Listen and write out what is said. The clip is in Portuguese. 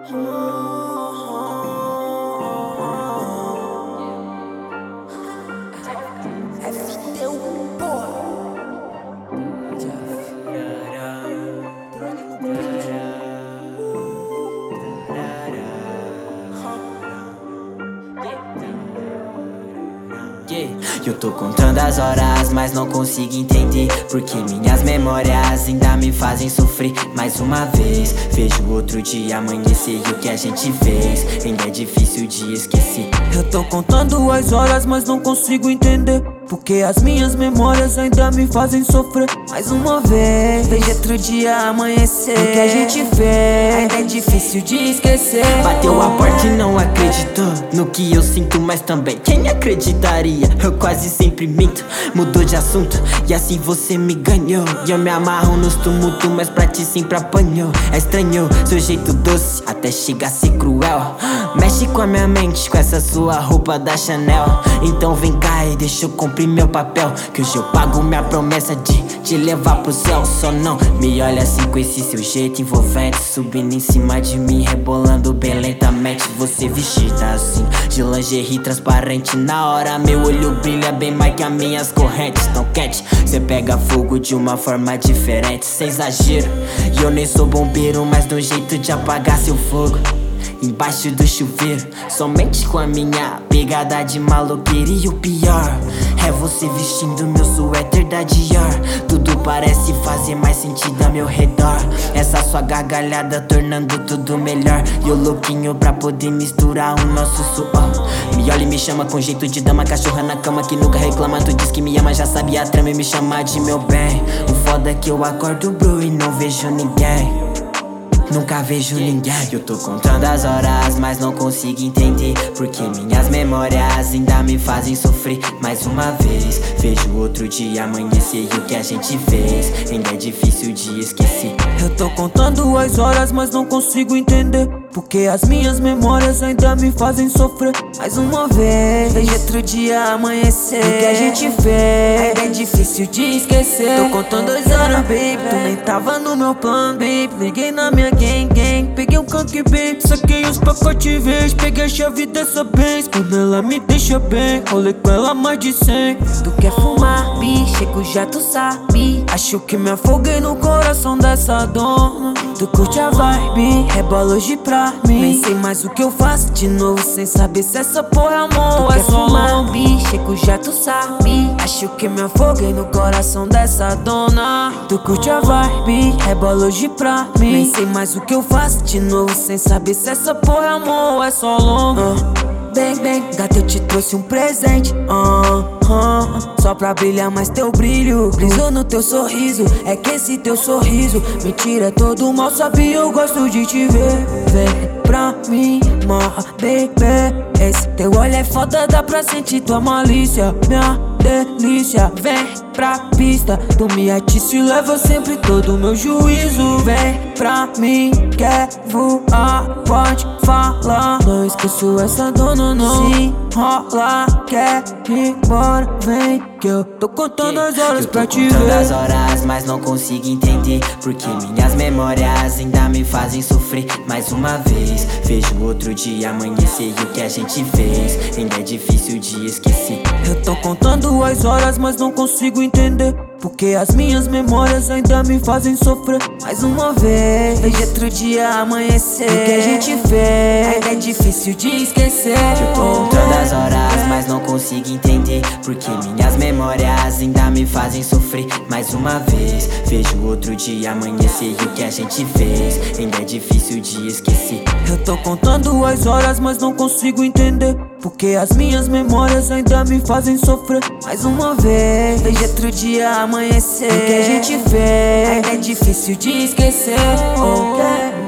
Eu tô contando as horas, mas não consigo entender porque minhas memórias ainda me fazem sofrer. Mais uma vez, vejo outro dia amanhecer e o que a gente fez ainda é difícil de esquecer. Eu tô contando as horas, mas não consigo entender porque as minhas memórias ainda me fazem sofrer. Mais uma vez, vejo outro dia amanhecer, o que a gente fez ainda é difícil de esquecer. Bateu a porta e não acreditou no que eu sinto, mas também quem acreditaria? Eu quase sempre minto, mudou de assunto e assim você me ganhou. E eu me amarro nos tumultos, mas pra ti sempre apanhou. É estranho seu jeito doce, até chega a ser cruel. Mexe com a minha mente, com essa sua roupa da Chanel. Então vem cá e deixa eu cumprir meu papel, que hoje eu pago minha promessa de te levar pro céu. Só não me olha assim com esse seu jeito envolvente, subindo em cima de mim, rebolando bem lentamente. Você vestida assim, de lingerie transparente, na hora meu olho brilha bem mais que as minhas correntes. Tão quente, cê pega fogo de uma forma diferente, sem exagero. E eu nem sou bombeiro, mas dou um jeito de apagar seu fogo embaixo do chuveiro, somente com a minha pegada de maloqueira. E o pior é você vestindo meu suéter da Dior. Tudo parece fazer mais sentido ao meu redor, essa sua gargalhada tornando tudo melhor. E o louquinho pra poder misturar o nosso suor. Me olha e me chama com jeito de dama, cachorra na cama que nunca reclama. Tu diz que me ama, já sabe a trama e me chama de meu bem. O foda é que eu acordo bro e não vejo ninguém, nunca vejo ninguém. Eu tô contando as horas, mas não consigo entender porque minhas memórias ainda me fazem sofrer. Mais uma vez, vejo outro dia amanhecer e o que a gente fez ainda é difícil de esquecer. Eu tô contando as horas, mas não consigo entender porque as minhas memórias ainda me fazem sofrer. Mais uma vez, vejo outro dia amanhecer, o que a gente fez ainda é difícil de esquecer. Tô contando as horas, baby, tu nem tava no meu plano, baby. Liguei na minha gang, peguei um canque bem, saquei os pacotes verdes, peguei a chave dessa Benz. Quando ela me deixa bem, rolei com ela mais de 100. Tu quer fumar, bi, chego já tu sabe. Acho que me afoguei no coração dessa dona. Tu curte a vibe, rebola hoje pra mim. Nem sei mais o que eu faço de novo, sem saber se essa porra é amor. Tu quer fumar, bi, chego já tu sabe. Acho que me afoguei no coração dessa dona. Tu curte a vibe, rebola hoje pra mim. Nem sei mais o que eu faço de novo, sem saber se essa porra é amor ou é só longo. Bem, gata, eu te trouxe um presente, só pra brilhar mais teu brilho. Brisou no teu sorriso, é que esse teu sorriso me tira todo o mal, sabe, eu gosto de te ver. Vem pra mim, morra, baby. Esse teu olho é foda, dá pra sentir tua malícia. Minha delícia, vem pra pista, tu me atiça e leva sempre todo o meu juízo. Vem pra mim, quer voar, pode falar. Não esqueço essa dona não. Se rola, quer ir embora, vem que eu tô contando as horas pra te ver. Eu tô contando as horas, mas não consigo entender porque minhas memórias ainda me fazem sofrer. Mais uma vez, vejo outro dia amanhecer e o que a gente fez ainda é difícil de esquecer. Eu tô contando as horas, mas não consigo entender porque as minhas memórias ainda me fazem sofrer. Mais uma vez, vejo outro dia amanhecer, o que a gente fez ainda é difícil de esquecer. Eu tô contando as horas, mas não consigo entender porque minhas memórias ainda me fazem sofrer. Mais uma vez, vejo outro dia amanhecer e o que a gente fez ainda é difícil de esquecer. Eu tô contando as horas, mas não consigo entender porque as minhas memórias ainda me fazem sofrer. Mais uma vez, vejo outro dia amanhecer, o que a gente fez ainda é difícil de esquecer.